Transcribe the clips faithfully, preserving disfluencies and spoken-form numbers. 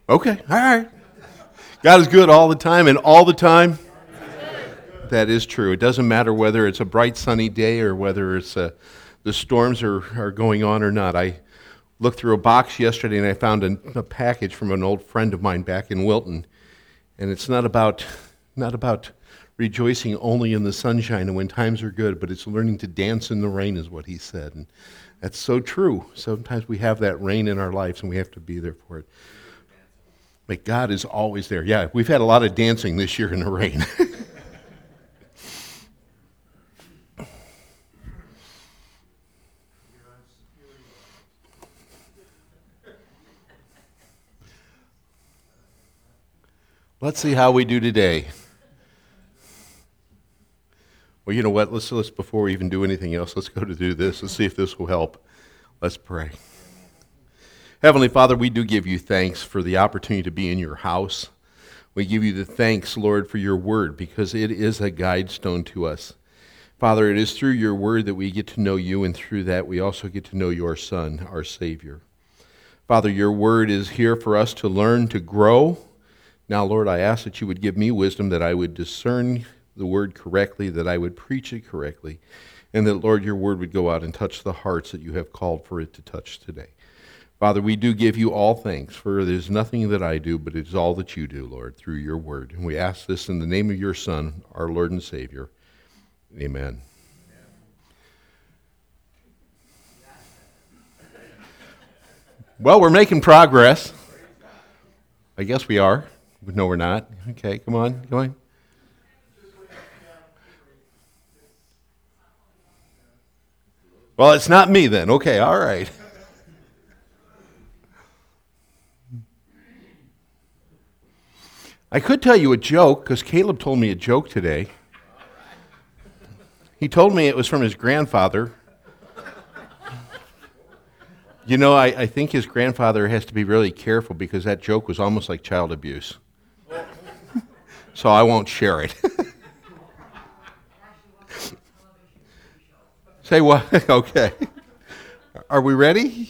Okay, all right. God is good all the time, and all the time, that is true. It doesn't matter whether it's a bright sunny day or whether it's uh, the storms are, are going on or not. I looked through a box yesterday and I found a, a package from an old friend of mine back in Wilton, and it's not about not about rejoicing only in the sunshine and when times are good, but it's learning to dance in the rain, is what he said, and that's so true. Sometimes we have that rain in our lives and we have to be there for it. But God is always there. Yeah, we've had a lot of dancing this year in the rain. Let's see how we do today. Well, you know what? Let's, let's before we even do anything else, let's go to do this. Let's see if this will help. Let's pray. Heavenly Father, we do give you thanks for the opportunity to be in your house. We give you the thanks, Lord, for your word, because it is a guide stone to us. Father, it is through your word that we get to know you, and through that we also get to know your Son, our Savior. Father, your word is here for us to learn, to grow. Now, Lord, I ask that you would give me wisdom, that I would discern the word correctly, that I would preach it correctly, and that, Lord, your word would go out and touch the hearts that you have called for it to touch today. Father, we do give you all thanks, for there's nothing that I do, but it is all that you do, Lord, through your word. And we ask this in the name of your Son, our Lord and Savior. Amen. Well, we're making progress. I guess we are. No, we're not. Okay, come on, come on. Well, it's not me then. Okay, all right. I could tell you a joke, because Caleb told me a joke today. He told me it was from his grandfather. You know, I, I think his grandfather has to be really careful, because that joke was almost like child abuse. So I won't share it. Say what? Okay. Are we ready?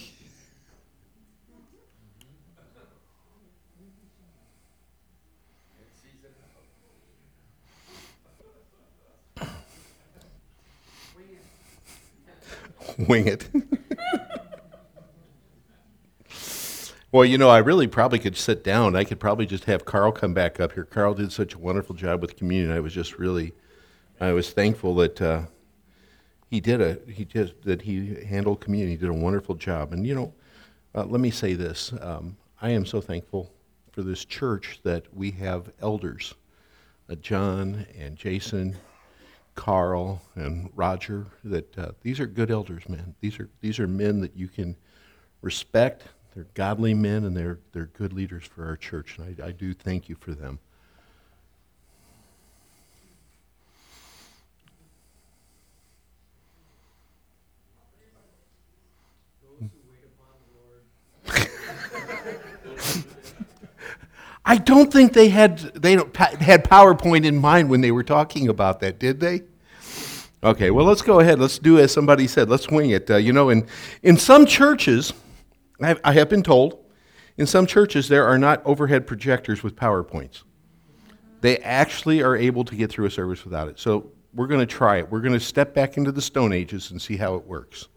Wing it. Well, you know, I really probably could sit down. I could probably just have Carl come back up here. Carl did such a wonderful job with communion. I was just really, I was thankful that uh, he did a, he just that he handled communion. He did a wonderful job. And you know, uh, let me say this: um, I am so thankful for this church that we have elders, uh, John and Jason, Carl and Roger. That uh, these are good elders, man. These are these are men that you can respect. They're godly men, and they're they're good leaders for our church, and I, I do thank you for them. I don't think they had they had PowerPoint in mind when they were talking about that, did they? Okay, well, let's go ahead. Let's do as somebody said. Let's wing it. Uh, you know, in in some churches, I have, I have been told, in some churches there are not overhead projectors with PowerPoints. They actually are able to get through a service without it. So we're going to try it. We're going to step back into the Stone Ages and see how it works.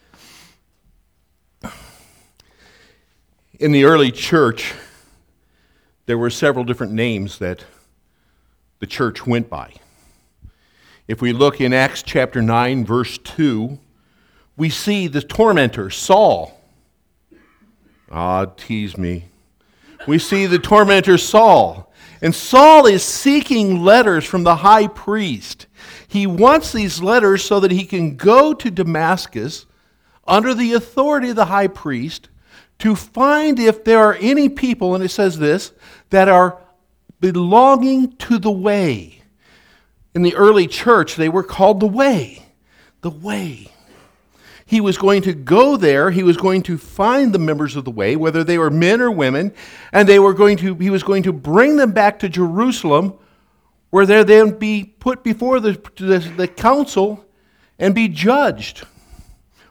In the early church, there were several different names that the church went by. If we look in Acts chapter nine, verse two, we see the tormentor, Saul. Ah, tease me. We see the tormentor Saul. And Saul is seeking letters from the high priest. He wants these letters so that he can go to Damascus under the authority of the high priest to find if there are any people, and it says this, that are belonging to the way. In the early church, they were called the way. The way. He was going to go there, he was going to find the members of the way, whether they were men or women, and they were going to he was going to bring them back to Jerusalem, where they then be put before the, the, the council and be judged.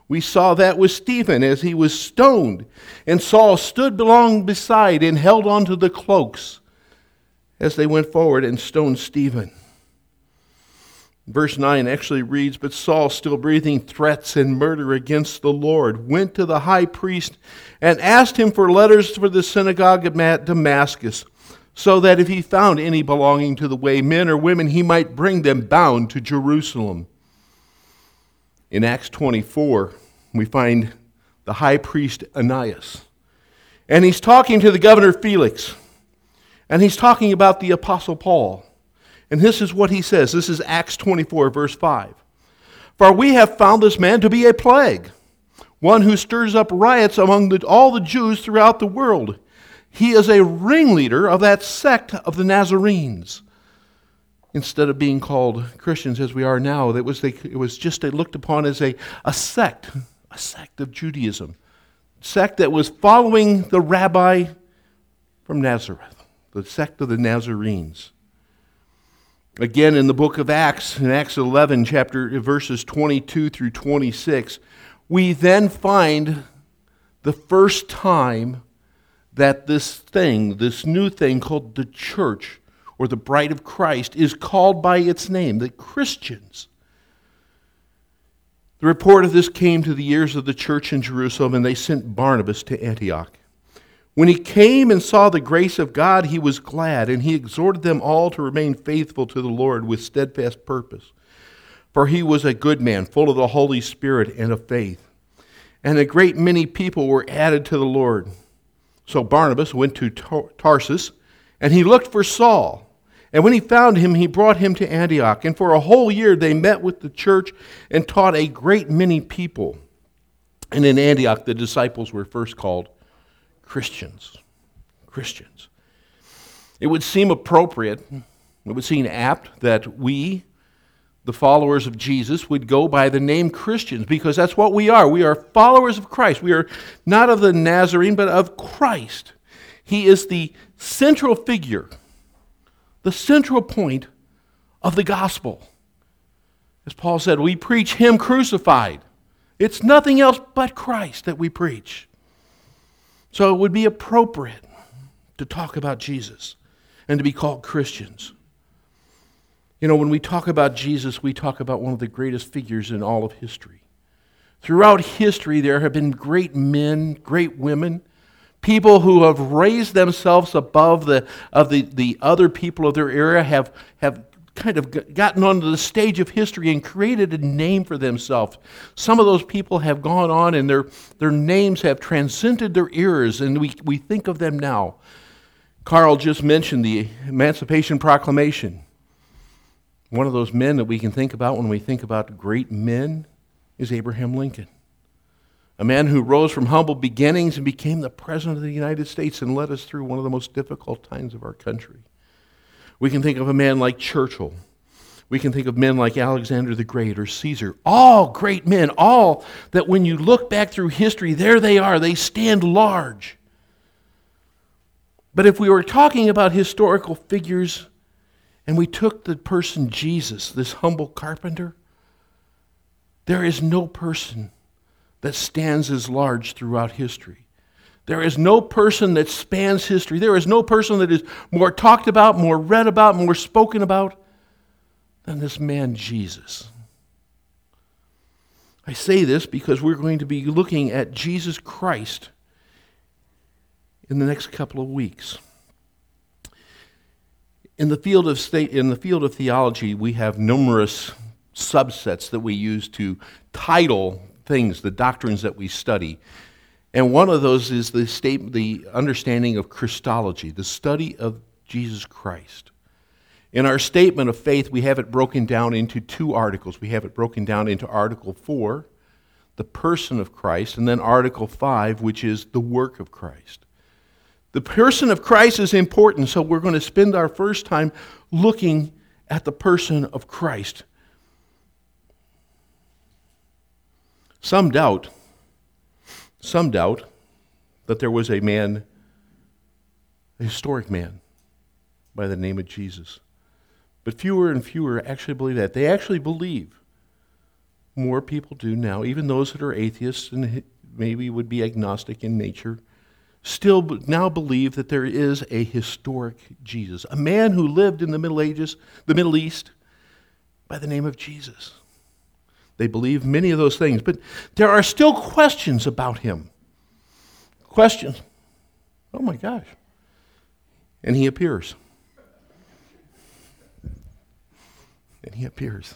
We saw that with Stephen as he was stoned, and Saul stood along beside and held on to the cloaks as they went forward and stoned Stephen. Verse nine actually reads, "But Saul, still breathing threats and murder against the Lord, went to the high priest and asked him for letters for the synagogue at Damascus, so that if he found any belonging to the way, men or women, he might bring them bound to Jerusalem." In Acts twenty-four, we find the high priest Ananias, and he's talking to the governor Felix, and he's talking about the apostle Paul. And this is what he says. This is Acts twenty-four, verse five. "For we have found this man to be a plague, one who stirs up riots among the, all the Jews throughout the world. He is a ringleader of that sect of the Nazarenes." Instead of being called Christians as we are now, that was they, it was just they looked upon as a, a sect, a sect of Judaism, sect that was following the rabbi from Nazareth, the sect of the Nazarenes. Again, in the book of Acts, in Acts eleven, chapter verses twenty-two through twenty-six, we then find the first time that this thing, this new thing called the church, or the bride of Christ, is called by its name, the Christians. The report of this came to the ears of the church in Jerusalem, and they sent Barnabas to Antioch. When he came and saw the grace of God, he was glad, and he exhorted them all to remain faithful to the Lord with steadfast purpose. For he was a good man, full of the Holy Spirit and of faith. And a great many people were added to the Lord. So Barnabas went to Tarsus, and he looked for Saul. And when he found him, he brought him to Antioch. And for a whole year they met with the church and taught a great many people. And in Antioch the disciples were first called Christians. Christians. It would seem appropriate, it would seem apt that we, the followers of Jesus, would go by the name Christians, because that's what we are. We are followers of Christ. We are not of the Nazarene, but of Christ. He is the central figure, the central point of the gospel. As Paul said, we preach him crucified. It's nothing else but Christ that we preach. So it would be appropriate to talk about Jesus and to be called Christians. You know, when we talk about Jesus, we talk about one of the greatest figures in all of history. Throughout history, there have been great men, great women, people who have raised themselves above the of the, the other people of their era, have, have kind of gotten onto the stage of history and created a name for themselves. Some of those people have gone on, and their, their names have transcended their eras, and we, we think of them now. Carl just mentioned the Emancipation Proclamation. One of those men that we can think about when we think about great men is Abraham Lincoln. A man who rose from humble beginnings and became the President of the United States and led us through one of the most difficult times of our country. We can think of a man like Churchill. We can think of men like Alexander the Great or Caesar. All great men, all that when you look back through history, there they are. They stand large. But if we were talking about historical figures and we took the person Jesus, this humble carpenter, there is no person that stands as large throughout history. There is no person that spans history. There is no person that is more talked about, more read about, more spoken about than this man Jesus. I say this because we're going to be looking at Jesus Christ in the next couple of weeks. In the field of state, in the field of theology, we have numerous subsets that we use to title things, the doctrines that we study. And one of those is the state, the understanding of Christology, the study of Jesus Christ. In our statement of faith, we have it broken down into two articles. We have it broken down into Article four, the person of Christ, and then Article five, which is the work of Christ. The person of Christ is important, so we're going to spend our first time looking at the person of Christ. Some doubt Some doubt that there was a man, a historic man, by the name of Jesus. But fewer and fewer actually believe that. They actually believe more people do now, even those that are atheists and maybe would be agnostic in nature, still now believe that there is a historic Jesus, a man who lived in the Middle Ages, the Middle East, by the name of Jesus. They believe many of those things, but there are still questions about him. Questions. Oh my gosh. And he appears. And he appears.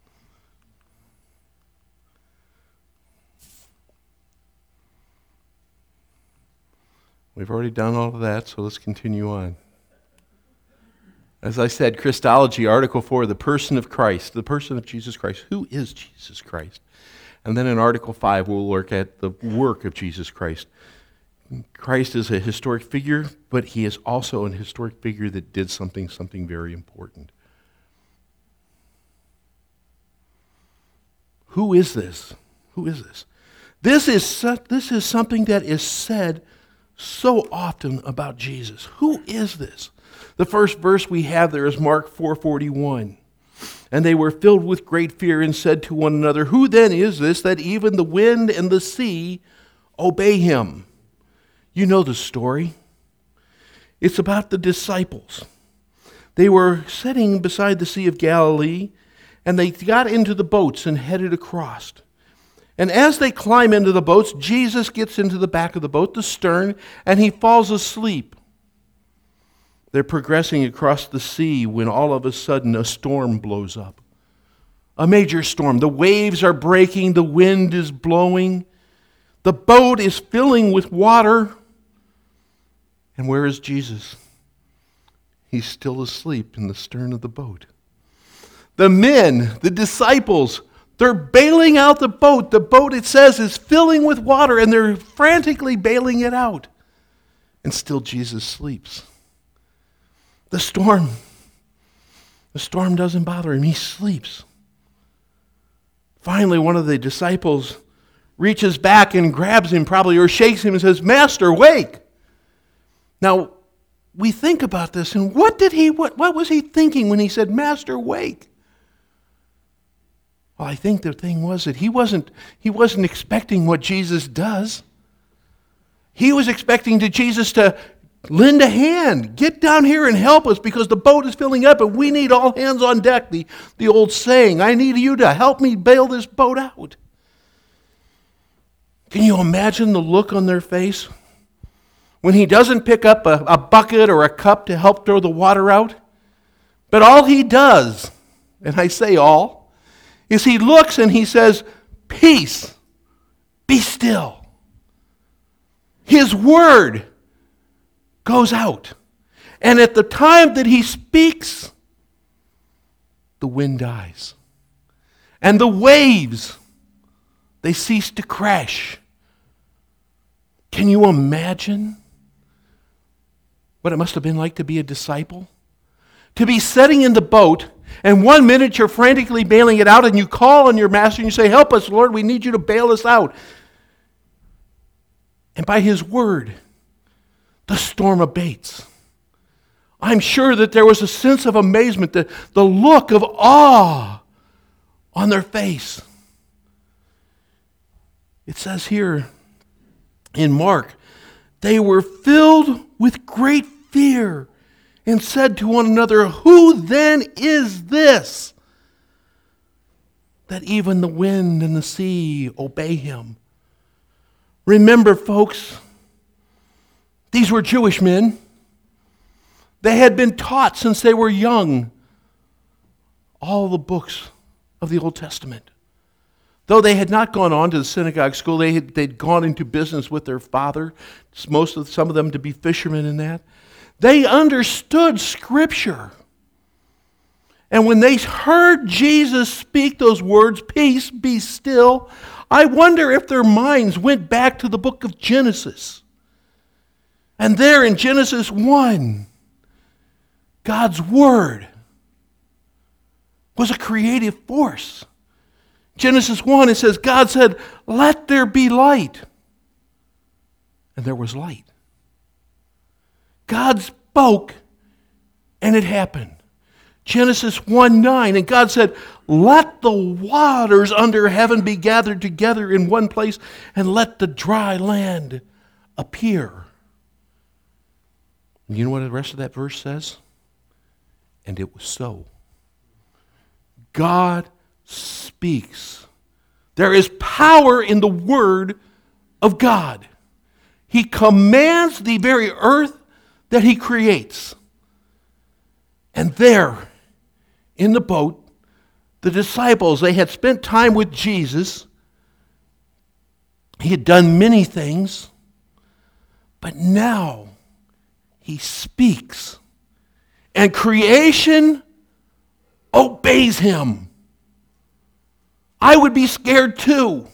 We've already done all of that, so let's continue on. As I said, Christology, Article four, the person of Christ, the person of Jesus Christ. Who is Jesus Christ? And then in Article five, we'll look at the work of Jesus Christ. Christ is a historic figure, but he is also an historic figure that did something, something very important. Who is this? Who is this? This is, su- this is something that is said so often about Jesus. Who is this? The first verse we have there is Mark four forty-one. And they were filled with great fear and said to one another, who then is this that even the wind and the sea obey him? You know the story. It's about the disciples. They were sitting beside the Sea of Galilee, and they got into the boats and headed across. And as they climb into the boats, Jesus gets into the back of the boat, the stern, and he falls asleep. They're progressing across the sea when all of a sudden a storm blows up. A major storm. The waves are breaking, the wind is blowing, the boat is filling with water. And where is Jesus? He's still asleep in the stern of the boat. The men, the disciples, they're bailing out the boat. The boat, it says, is filling with water, and they're frantically bailing it out. And still Jesus sleeps. The storm, the storm doesn't bother him. He sleeps. Finally, one of the disciples reaches back and grabs him probably, or shakes him and says, Master, wake. Now, we think about this, and what did he, what, what was he thinking when he said, Master, wake? Well, I think the thing was that he wasn't, he wasn't expecting what Jesus does. He was expecting to Jesus to lend a hand, get down here and help us because the boat is filling up and we need all hands on deck, the, the old saying, I need you to help me bail this boat out. Can you imagine the look on their face when he doesn't pick up a, a bucket or a cup to help throw the water out? But all he does, and I say all, is he looks and he says, peace, be still. His word goes out. And at the time that he speaks, the wind dies. And the waves, they cease to crash. Can you imagine what it must have been like to be a disciple? To be sitting in the boat, and one minute you're frantically bailing it out, and you call on your master and you say, help us, Lord, we need you to bail us out. And by his word, the storm abates. I'm sure that there was a sense of amazement, the, the look of awe on their face. It says here in Mark, they were filled with great fear and said to one another, who then is this that even the wind and the sea obey him? Remember, folks, these were Jewish men. They had been taught since they were young all the books of the Old Testament. Though they had not gone on to the synagogue school, they had, they'd gone into business with their father, most of some of them to be fishermen in that. They understood Scripture. And when they heard Jesus speak those words, peace, be still, I wonder if their minds went back to the book of Genesis. And there in Genesis one, God's Word was a creative force. Genesis one, it says, God said, let there be light. And there was light. God spoke, and it happened. Genesis one nine, and God said, let the waters under heaven be gathered together in one place, and let the dry land appear. And you know what the rest of that verse says? And it was so. God speaks. There is power in the word of God. He commands the very earth that he creates. And there, in the boat, the disciples, they had spent time with Jesus. He had done many things. But now, he speaks. And creation obeys him. I would be scared too.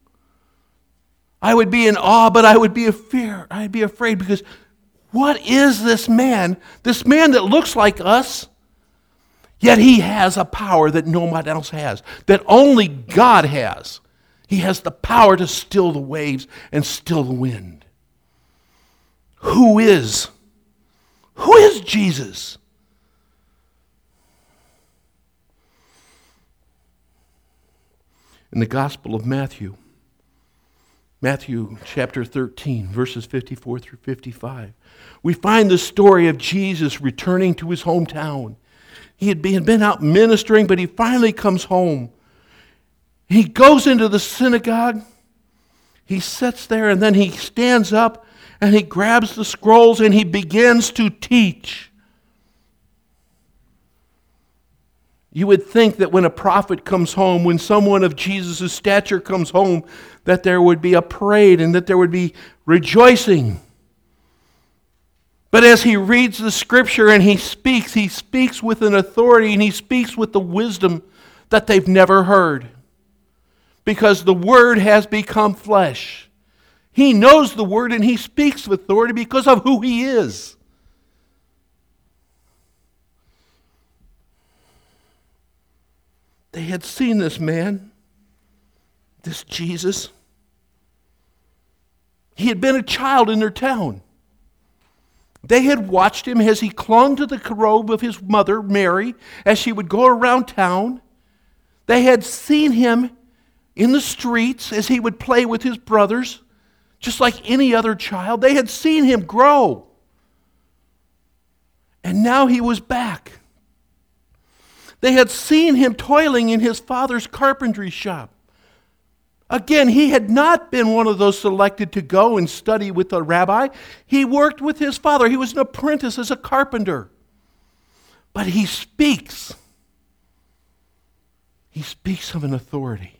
I would be in awe, but I would be a fear. I'd be afraid because what is this man? This man that looks like us, yet he has a power that no one else has, that only God has. He has the power to still the waves and still the wind. Who is? Who is Jesus? In the Gospel of Matthew, Matthew chapter thirteen, verses fifty-four through fifty-five, we find the story of Jesus returning to his hometown. He had been, been out ministering, but he finally comes home. He goes into the synagogue. He sits there, and then he stands up, and he grabs the scrolls, and he begins to teach. You would think that when a prophet comes home, when someone of Jesus' stature comes home, that there would be a parade and that there would be rejoicing. But as he reads the scripture and he speaks, he speaks with an authority and he speaks with the wisdom that they've never heard. Because the Word has become flesh. He knows the Word and he speaks with authority because of who he is. They had seen this man, this Jesus. He had been a child in their town. They had watched him as he clung to the robe of his mother, Mary, as she would go around town. They had seen him in the streets as he would play with his brothers, just like any other child. They had seen him grow. And now he was back. They had seen him toiling in his father's carpentry shop. Again, he had not been one of those selected to go and study with a rabbi. He worked with his father. He was an apprentice as a carpenter. But he speaks. He speaks of an authority.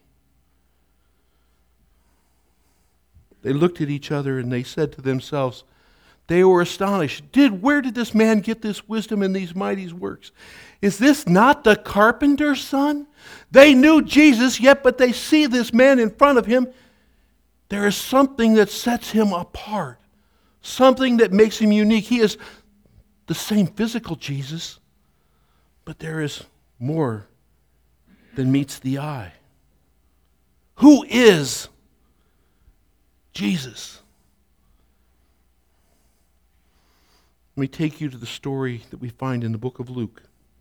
They looked at each other and they said to themselves, they were astonished. Did, where did this man get this wisdom and these mighty works? Is this not the carpenter's son? They knew Jesus, yet but they see this man in front of him. There is something that sets him apart. Something that makes him unique. He is the same physical Jesus, but there is more than meets the eye. Who is Jesus? Let me take you to the story that we find in the book of Luke.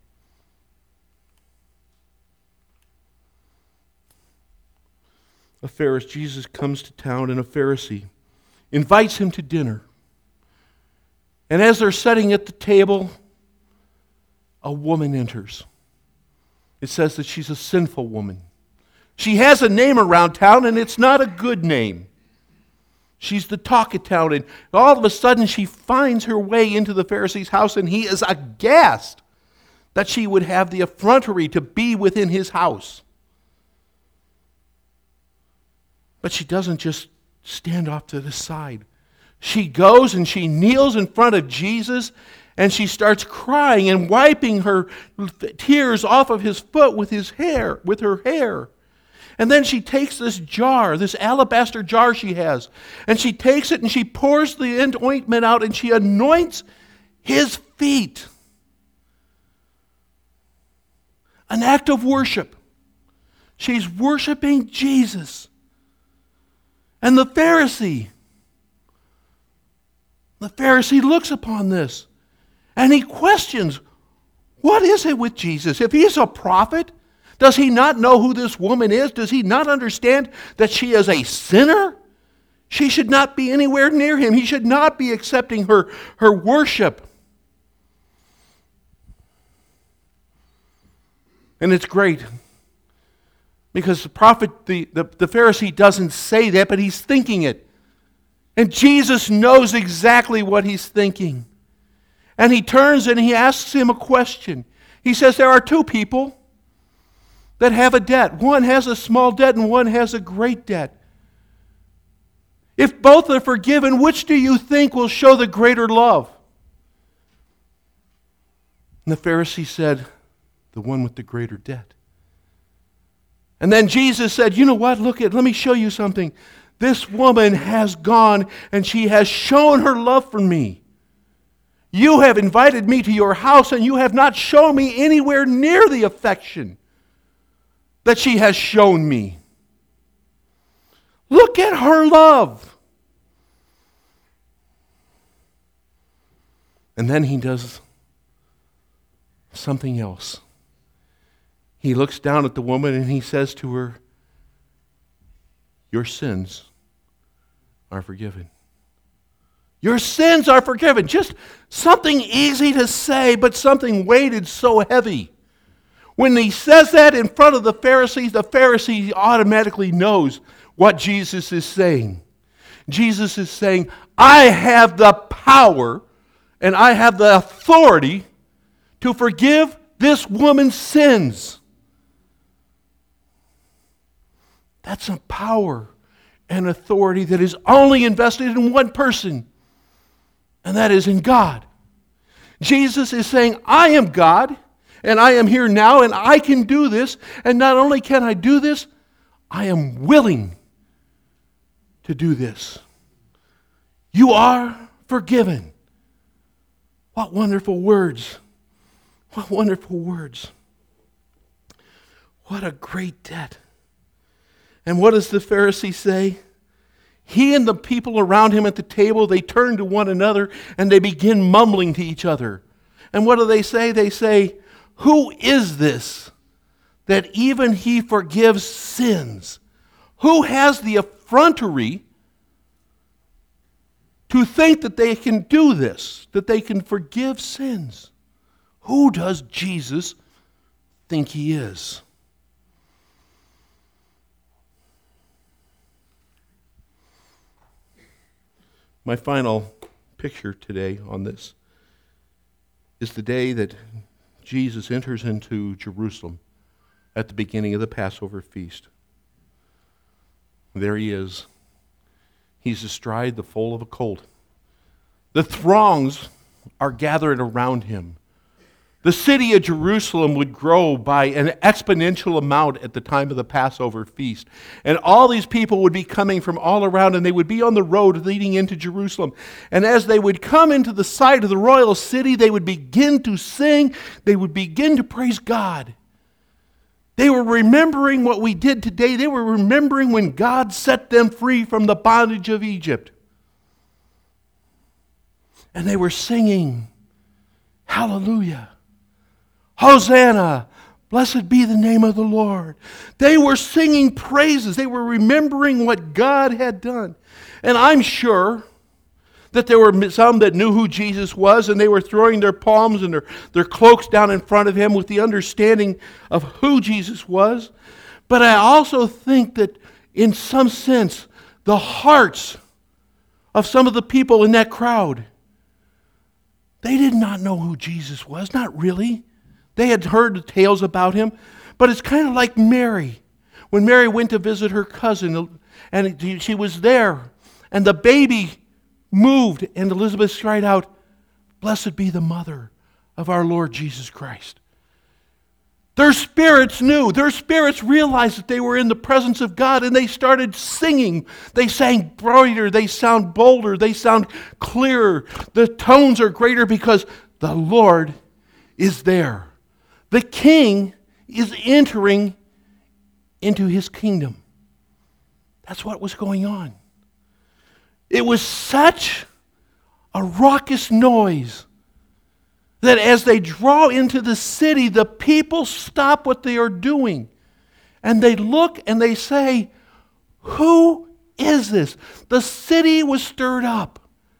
A Pharisee, Jesus comes to town, and a Pharisee invites him to dinner. And as they're sitting at the table, a woman enters. It says that she's a sinful woman. She has a name around town, and it's not a good name. She's the talk of town, and all of a sudden she finds her way into the Pharisee's house, and he is aghast that she would have the effrontery to be within his house. But she doesn't just stand off to the side. She goes and she kneels in front of Jesus, and she starts crying and wiping her tears off of his foot with his hair, with her hair. And then she takes this jar, this alabaster jar she has, and she takes it and she pours the ointment out and she anoints his feet. An act of worship. She's worshiping Jesus. And the Pharisee, the Pharisee looks upon this and he questions, What is it with Jesus? If he's a prophet, does he not know who this woman is? Does he not understand that she is a sinner? She should not be anywhere near him. He should not be accepting her, her worship. And it's great because the prophet, the, the, the Pharisee doesn't say that, but he's thinking it. And Jesus knows exactly what he's thinking. And he turns and he asks him a question. He says, there are two people that have a debt. One has a small debt and one has a great debt. If both are forgiven, which do you think will show the greater love? And the Pharisee said, the one with the greater debt. And then Jesus said, you know what? Look at, let me show you something. This woman has gone and she has shown her love for me. You have invited me to your house and you have not shown me anywhere near the affection that she has shown me. Look at her love. And then he does something else. He looks down at the woman and he says to her, your sins are forgiven. Your sins are forgiven. Just something easy to say, but something weighted so heavy. When he says that in front of the Pharisees, the Pharisee automatically knows what Jesus is saying. Jesus is saying, I have the power and I have the authority to forgive this woman's sins. That's a power and authority that is only invested in one person, and that is in God. Jesus is saying, I am God, and I am here now, and I can do this, and not only can I do this, I am willing to do this. You are forgiven. What wonderful words. What wonderful words. What a great debt. And what does the Pharisee say? He and the people around him at the table, they turn to one another and they begin mumbling to each other. And what do they say? They say, who is this that even he forgives sins? Who has the effrontery to think that they can do this, that they can forgive sins? Who does Jesus think he is? My final picture today on this is the day that Jesus enters into Jerusalem at the beginning of the Passover feast. There he is. He's astride the foal of a colt. The throngs are gathered around him. The city of Jerusalem would grow by an exponential amount at the time of the Passover feast. And all these people would be coming from all around, and they would be on the road leading into Jerusalem. And as they would come into the sight of the royal city, they would begin to sing. They would begin to praise God. They were remembering what we did today. They were remembering when God set them free from the bondage of Egypt. And they were singing, hallelujah. Hosanna, blessed be the name of the Lord. They were singing praises. They were remembering what God had done. And I'm sure that there were some that knew who Jesus was, and they were throwing their palms and their, their cloaks down in front of him with the understanding of who Jesus was. But I also think that in some sense, the hearts of some of the people in that crowd, they did not know who Jesus was, not really. They had heard the tales about him, but it's kind of like Mary. When Mary went to visit her cousin, and she was there, and the baby moved, and Elizabeth cried out, blessed be the mother of our Lord Jesus Christ. Their spirits knew. Their spirits realized that they were in the presence of God, and they started singing. They sang brighter. They sound bolder. They sound clearer. The tones are greater because the Lord is there. The King is entering into his kingdom. That's what was going on. It was such a raucous noise that as they draw into the city, the people stop what they are doing. And they look and they say, who is this? The city was stirred up.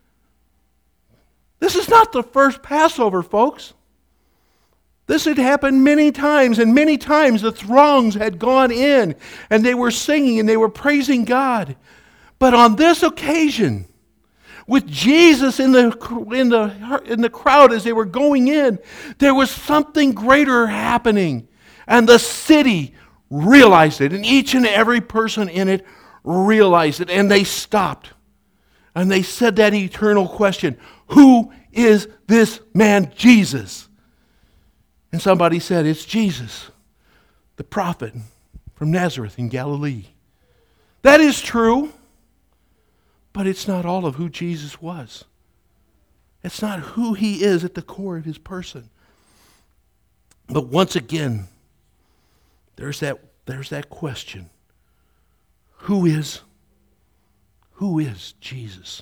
This is not the first Passover, folks. This had happened many times, and many times the throngs had gone in, and they were singing and they were praising God. But on this occasion, with Jesus in the, in the, in the crowd as they were going in, there was something greater happening. And the city realized it, and each and every person in it realized it, and they stopped. And they said that eternal question, who is this man Jesus? And somebody said, it's Jesus, the prophet from Nazareth in Galilee. That is true, but it's not all of who Jesus was. It's not who he is at the core of his person. But once again, there's that, there's that question. Who is, who is Jesus?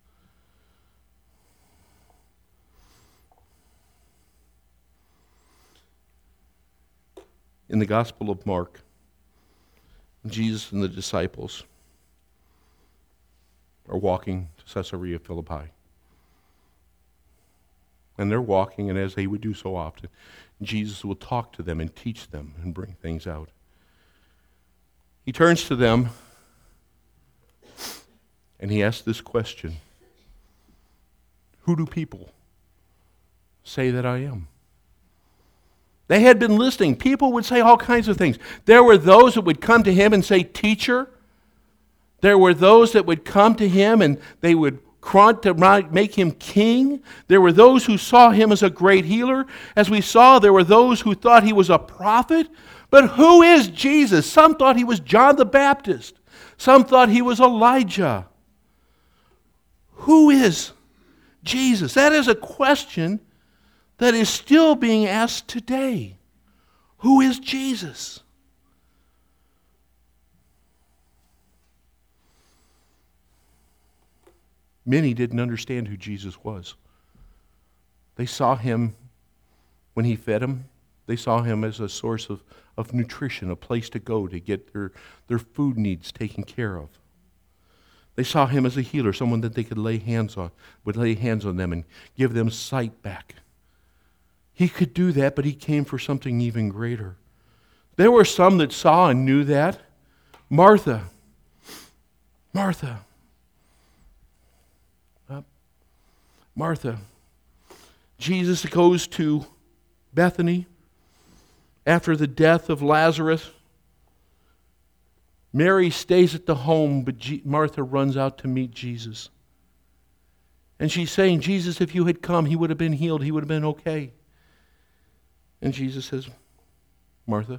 In the Gospel of Mark, Jesus and the disciples are walking to Caesarea Philippi. And they're walking, and as they would do so often, Jesus will talk to them and teach them and bring things out. He turns to them and he asks this question, who do people say that I am? They had been listening. People would say all kinds of things. There were those that would come to him and say, teacher. There were those that would come to him and they would crowd to make him king. There were those who saw him as a great healer. As we saw, there were those who thought he was a prophet. But who is Jesus? Some thought he was John the Baptist. Some thought he was Elijah. Who is Jesus? That is a question that is still being asked today. Who is Jesus? Many didn't understand who Jesus was. They saw him when he fed them. They saw him as a source of, of nutrition, a place to go to get their, their food needs taken care of. They saw him as a healer, someone that they could lay hands on, would lay hands on them and give them sight back. He could do that, but he came for something even greater. There were some that saw and knew that. Martha. Martha. Uh, Martha. Jesus goes to Bethany after the death of Lazarus. Mary stays at the home, but G- Martha runs out to meet Jesus. And she's saying, Jesus, if you had come, he would have been healed. He would have been okay. And Jesus says, Martha,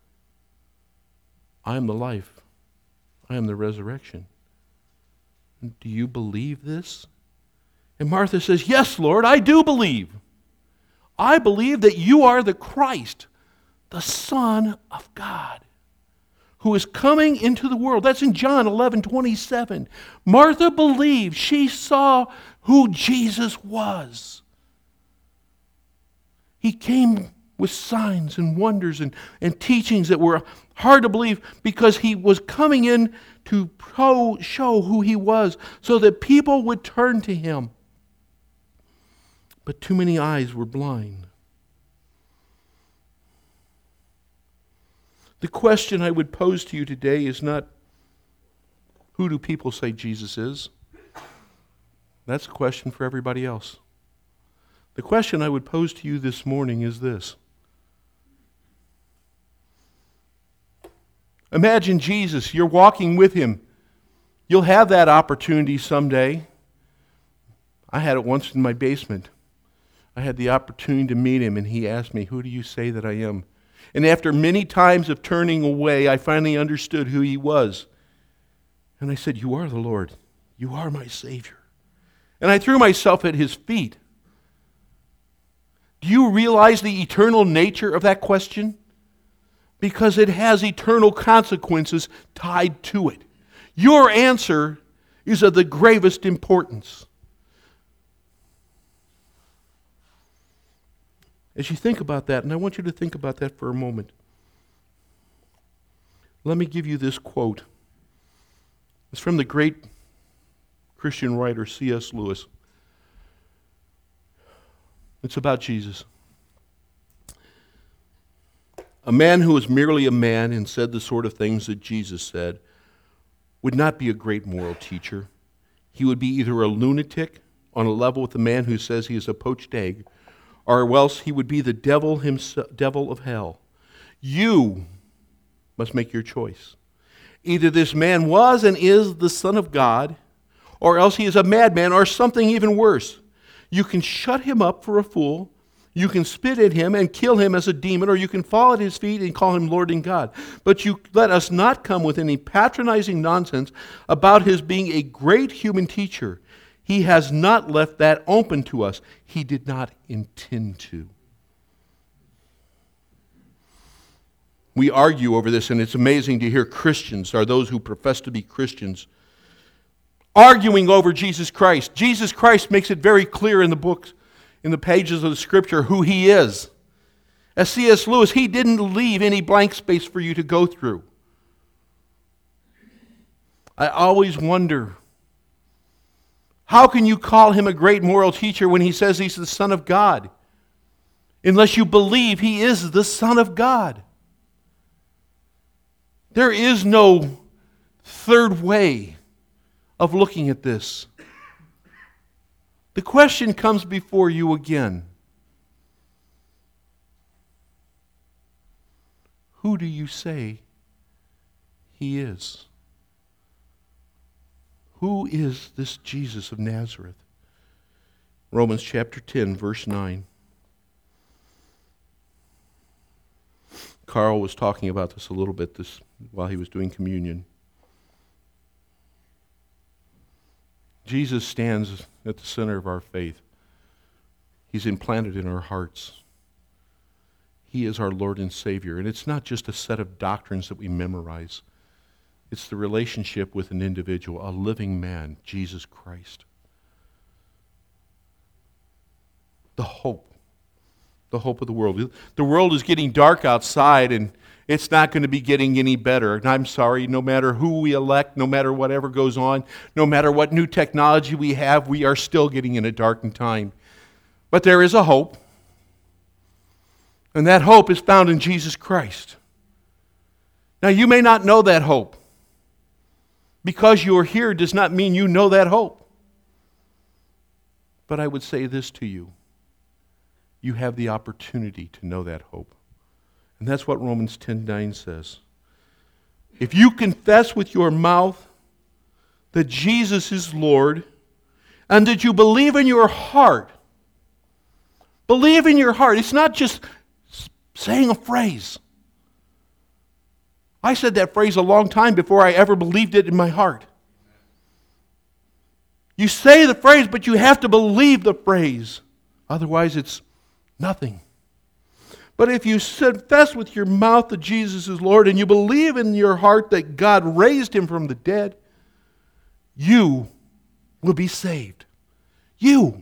I am the life. I am the resurrection. Do you believe this? And Martha says, yes, Lord, I do believe. I believe that you are the Christ, the Son of God, who is coming into the world. That's in John eleven twenty-seven. Martha believed. She saw who Jesus was. He came with signs and wonders and, and teachings that were hard to believe because he was coming in to pro, show who he was so that people would turn to him. But too many eyes were blind. The question I would pose to you today is not, who do people say Jesus is? That's a question for everybody else. The question I would pose to you this morning is this. Imagine Jesus, you're walking with him. You'll have that opportunity someday. I had it once in my basement. I had the opportunity to meet him, and he asked me, who do you say that I am? And after many times of turning away, I finally understood who he was. And I said, you are the Lord. You are my Savior. And I threw myself at his feet. Do you realize the eternal nature of that question? Because it has eternal consequences tied to it. Your answer is of the gravest importance. As you think about that, and I want you to think about that for a moment, let me give you this quote. It's from the great Christian writer C S Lewis. It's about Jesus. A man who was merely a man and said the sort of things that Jesus said would not be a great moral teacher. He would be either a lunatic on a level with the man who says he is a poached egg, or else he would be the devil himself, devil of hell. You must make your choice. Either this man was and is the Son of God, or else he is a madman, or something even worse. You can shut him up for a fool, you can spit at him and kill him as a demon, or you can fall at his feet and call him Lord and God. But you let us not come with any patronizing nonsense about his being a great human teacher. He has not left that open to us. He did not intend to. We argue over this, and it's amazing to hear Christians, or those who profess to be Christians, arguing over Jesus Christ. Jesus Christ makes it very clear in the books, in the pages of the Scripture, who he is. As C S Lewis, he didn't leave any blank space for you to go through. I always wonder, how can you call him a great moral teacher when he says he's the Son of God? Unless you believe he is the Son of God. There is no third way of looking at this. The question comes before you again. Who do you say he is? Who is this Jesus of Nazareth? Romans chapter ten, verse nine. Carl was talking about this a little bit this while he was doing communion. Jesus stands at the center of our faith. He's implanted in our hearts. He is our Lord and Savior. And it's not just a set of doctrines that we memorize. It's the relationship with an individual, a living man, Jesus Christ. The hope. The hope of the world. The world is getting dark outside, and it's not going to be getting any better. And I'm sorry, no matter who we elect, no matter whatever goes on, no matter what new technology we have, we are still getting in a darkened time. But there is a hope. And that hope is found in Jesus Christ. Now, you may not know that hope. Because you are here does not mean you know that hope. But I would say this to you. You have the opportunity to know that hope. And that's what Romans ten nine says. If you confess with your mouth that Jesus is Lord, and that you believe in your heart, believe in your heart. It's not just saying a phrase. I said that phrase a long time before I ever believed it in my heart. You say the phrase, but you have to believe the phrase. Otherwise, it's nothing. But if you confess with your mouth that Jesus is Lord and you believe in your heart that God raised him from the dead, you will be saved. You.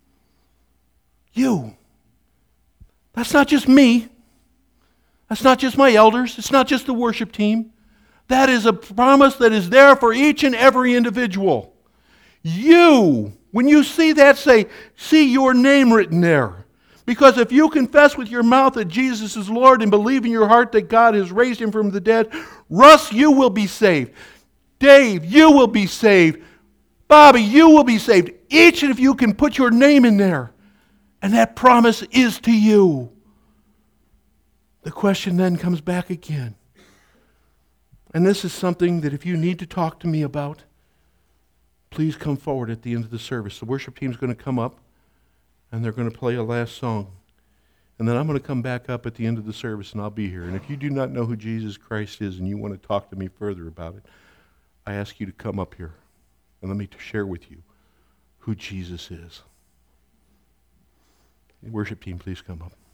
You. That's not just me. That's not just my elders. It's not just the worship team. That is a promise that is there for each and every individual. You, when you see that, say, see your name written there. Because if you confess with your mouth that Jesus is Lord and believe in your heart that God has raised him from the dead, Russ, you will be saved. Dave, you will be saved. Bobby, you will be saved. Each of you can put your name in there. And that promise is to you. The question then comes back again. And this is something that if you need to talk to me about, please come forward at the end of the service. The worship team is going to come up, and they're going to play a last song. And then I'm going to come back up at the end of the service, and I'll be here. And if you do not know who Jesus Christ is and you want to talk to me further about it, I ask you to come up here and let me share with you who Jesus is. Worship team, please come up.